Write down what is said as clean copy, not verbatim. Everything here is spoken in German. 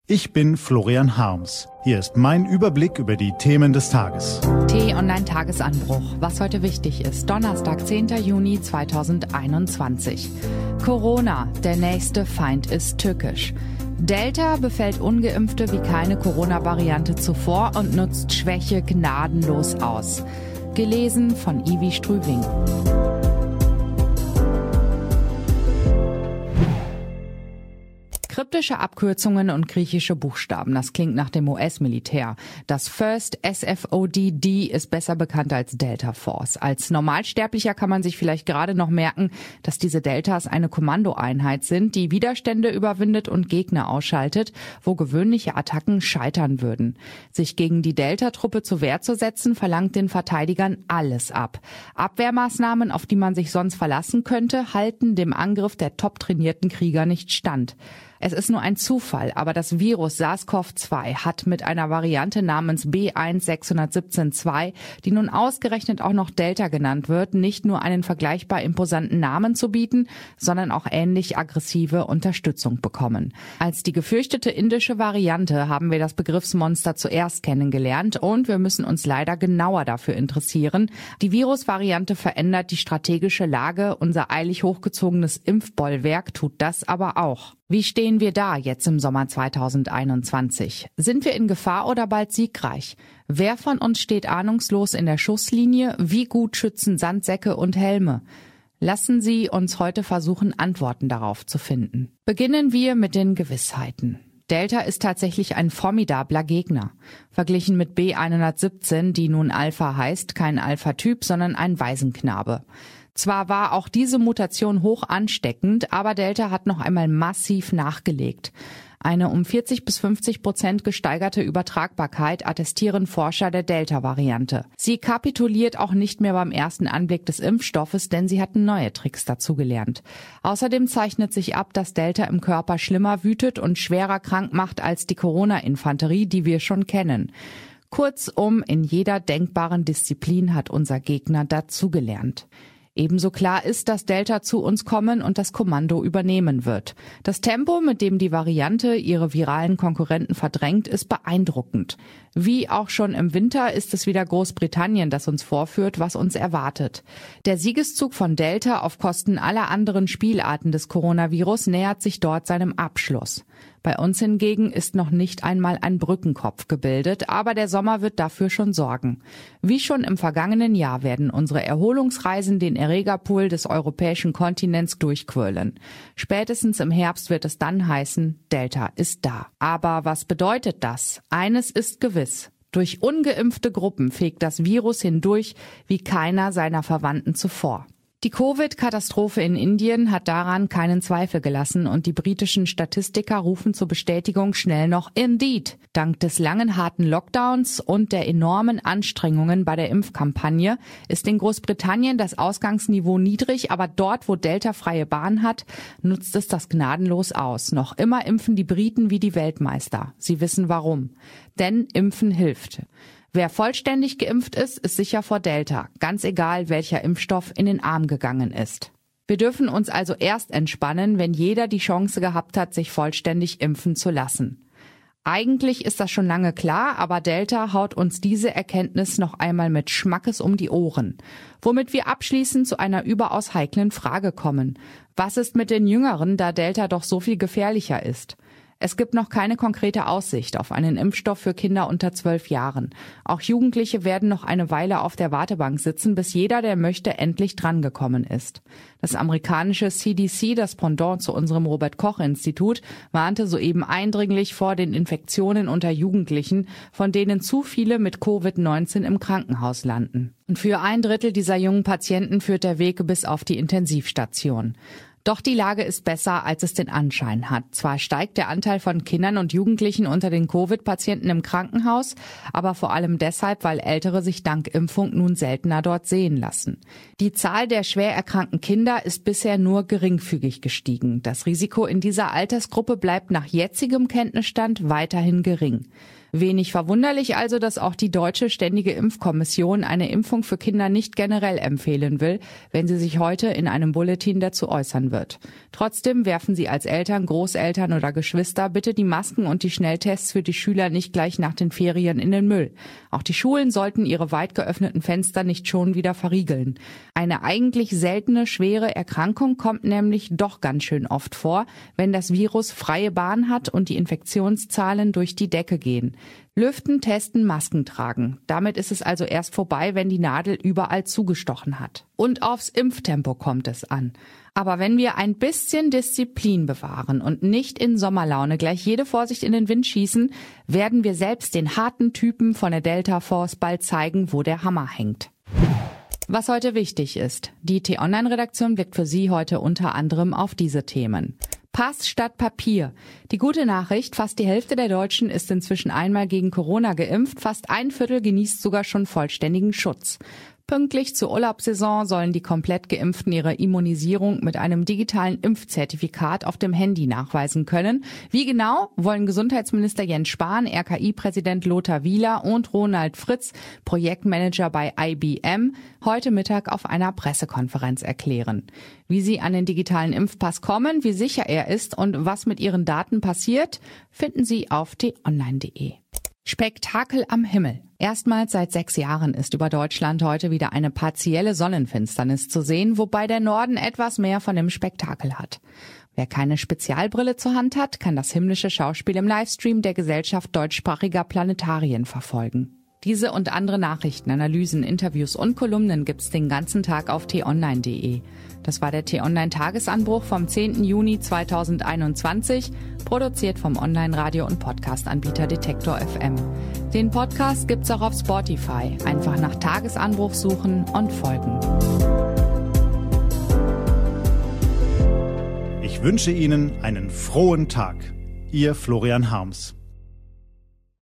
Ich bin Florian Harms. Hier ist mein Überblick über die Themen des Tages. T-Online-Tagesanbruch. Was heute wichtig ist. Donnerstag, 10. Juni 2021. Corona. Der nächste Feind ist tückisch. Delta befällt Ungeimpfte wie keine Corona-Variante zuvor und nutzt Schwäche gnadenlos aus. Gelesen von Ivi Strübing. Kryptische Abkürzungen und griechische Buchstaben, das klingt nach dem US-Militär. Das First SFODD ist besser bekannt als Delta Force. Als Normalsterblicher kann man sich vielleicht gerade noch merken, dass diese Deltas eine Kommandoeinheit sind, die Widerstände überwindet und Gegner ausschaltet, wo gewöhnliche Attacken scheitern würden. Sich gegen die Delta-Truppe zur Wehr zu setzen, verlangt den Verteidigern alles ab. Abwehrmaßnahmen, auf die man sich sonst verlassen könnte, halten dem Angriff der top trainierten Krieger nicht stand. Es ist nur ein Zufall, aber das Virus SARS-CoV-2 hat mit einer Variante namens B.1.617.2, die nun ausgerechnet auch noch Delta genannt wird, nicht nur einen vergleichbar imposanten Namen zu bieten, sondern auch ähnlich aggressive Unterstützung bekommen. Als die gefürchtete indische Variante haben wir das Begriffsmonster zuerst kennengelernt und wir müssen uns leider genauer dafür interessieren. Die Virusvariante verändert die strategische Lage, unser eilig hochgezogenes Impfbollwerk tut das aber auch. Wie stehen wir da jetzt im Sommer 2021? Sind wir in Gefahr oder bald siegreich? Wer von uns steht ahnungslos in der Schusslinie? Wie gut schützen Sandsäcke und Helme? Lassen Sie uns heute versuchen, Antworten darauf zu finden. Beginnen wir mit den Gewissheiten. Delta ist tatsächlich ein formidabler Gegner. Verglichen mit B.117, die nun Alpha heißt, kein Alpha-Typ, sondern ein Waisenknabe. Zwar war auch diese Mutation hoch ansteckend, aber Delta hat noch einmal massiv nachgelegt. Eine um 40-50% gesteigerte Übertragbarkeit attestieren Forscher der Delta-Variante. Sie kapituliert auch nicht mehr beim ersten Anblick des Impfstoffes, denn sie hatten neue Tricks dazugelernt. Außerdem zeichnet sich ab, dass Delta im Körper schlimmer wütet und schwerer krank macht als die Corona-Infanterie, die wir schon kennen. Kurzum, in jeder denkbaren Disziplin hat unser Gegner dazugelernt. Ebenso klar ist, dass Delta zu uns kommen und das Kommando übernehmen wird. Das Tempo, mit dem die Variante ihre viralen Konkurrenten verdrängt, ist beeindruckend. Wie auch schon im Winter ist es wieder Großbritannien, das uns vorführt, was uns erwartet. Der Siegeszug von Delta auf Kosten aller anderen Spielarten des Coronavirus nähert sich dort seinem Abschluss. Bei uns hingegen ist noch nicht einmal ein Brückenkopf gebildet, aber der Sommer wird dafür schon sorgen. Wie schon im vergangenen Jahr werden unsere Erholungsreisen den Erregerpool des europäischen Kontinents durchquirlen. Spätestens im Herbst wird es dann heißen, Delta ist da. Aber was bedeutet das? Eines ist gewiss. Durch ungeimpfte Gruppen fegt das Virus hindurch wie keiner seiner Verwandten zuvor. Die Covid-Katastrophe in Indien hat daran keinen Zweifel gelassen und die britischen Statistiker rufen zur Bestätigung schnell noch Indeed. Dank des langen harten Lockdowns und der enormen Anstrengungen bei der Impfkampagne ist in Großbritannien das Ausgangsniveau niedrig, aber dort, wo Delta freie Bahn hat, nutzt es das gnadenlos aus. Noch immer impfen die Briten wie die Weltmeister. Sie wissen warum. Denn Impfen hilft. Wer vollständig geimpft ist, ist sicher vor Delta, ganz egal, welcher Impfstoff in den Arm gegangen ist. Wir dürfen uns also erst entspannen, wenn jeder die Chance gehabt hat, sich vollständig impfen zu lassen. Eigentlich ist das schon lange klar, aber Delta haut uns diese Erkenntnis noch einmal mit Schmackes um die Ohren. Womit wir abschließend zu einer überaus heiklen Frage kommen. Was ist mit den Jüngeren, da Delta doch so viel gefährlicher ist? Es gibt noch keine konkrete Aussicht auf einen Impfstoff für Kinder unter 12 Jahren. Auch Jugendliche werden noch eine Weile auf der Wartebank sitzen, bis jeder, der möchte, endlich drangekommen ist. Das amerikanische CDC, das Pendant zu unserem Robert-Koch-Institut, warnte soeben eindringlich vor den Infektionen unter Jugendlichen, von denen zu viele mit Covid-19 im Krankenhaus landen. Und für 1/3 dieser jungen Patienten führt der Weg bis auf die Intensivstation. Doch die Lage ist besser, als es den Anschein hat. Zwar steigt der Anteil von Kindern und Jugendlichen unter den Covid-Patienten im Krankenhaus, aber vor allem deshalb, weil Ältere sich dank Impfung nun seltener dort sehen lassen. Die Zahl der schwer erkrankten Kinder ist bisher nur geringfügig gestiegen. Das Risiko in dieser Altersgruppe bleibt nach jetzigem Kenntnisstand weiterhin gering. Wenig verwunderlich also, dass auch die Deutsche Ständige Impfkommission eine Impfung für Kinder nicht generell empfehlen will, wenn sie sich heute in einem Bulletin dazu äußern wird. Trotzdem werfen sie als Eltern, Großeltern oder Geschwister bitte die Masken und die Schnelltests für die Schüler nicht gleich nach den Ferien in den Müll. Auch die Schulen sollten ihre weit geöffneten Fenster nicht schon wieder verriegeln. Eine eigentlich seltene, schwere Erkrankung kommt nämlich doch ganz schön oft vor, wenn das Virus freie Bahn hat und die Infektionszahlen durch die Decke gehen. Lüften, testen, Masken tragen. Damit ist es also erst vorbei, wenn die Nadel überall zugestochen hat. Und aufs Impftempo kommt es an. Aber wenn wir ein bisschen Disziplin bewahren und nicht in Sommerlaune gleich jede Vorsicht in den Wind schießen, werden wir selbst den harten Typen von der Delta Force bald zeigen, wo der Hammer hängt. Was heute wichtig ist. Die T-Online-Redaktion blickt für Sie heute unter anderem auf diese Themen. Pass statt Papier. Die gute Nachricht, fast die Hälfte der Deutschen ist inzwischen einmal gegen Corona geimpft, fast ein Viertel genießt sogar schon vollständigen Schutz. Pünktlich zur Urlaubssaison sollen die komplett Geimpften ihre Immunisierung mit einem digitalen Impfzertifikat auf dem Handy nachweisen können. Wie genau, wollen Gesundheitsminister Jens Spahn, RKI-Präsident Lothar Wieler und Ronald Fritz, Projektmanager bei IBM, heute Mittag auf einer Pressekonferenz erklären. Wie sie an den digitalen Impfpass kommen, wie sicher er ist und was mit ihren Daten passiert, finden Sie auf t-online.de. Spektakel am Himmel. Erstmals seit 6 Jahren ist über Deutschland heute wieder eine partielle Sonnenfinsternis zu sehen, wobei der Norden etwas mehr von dem Spektakel hat. Wer keine Spezialbrille zur Hand hat, kann das himmlische Schauspiel im Livestream der Gesellschaft deutschsprachiger Planetarien verfolgen. Diese und andere Nachrichten, Analysen, Interviews und Kolumnen gibt's den ganzen Tag auf t-online.de. Das war der T-Online-Tagesanbruch vom 10. Juni 2021, produziert vom Online-Radio- und Podcast-Anbieter Detektor FM. Den Podcast gibt's auch auf Spotify. Einfach nach Tagesanbruch suchen und folgen. Ich wünsche Ihnen einen frohen Tag. Ihr Florian Harms.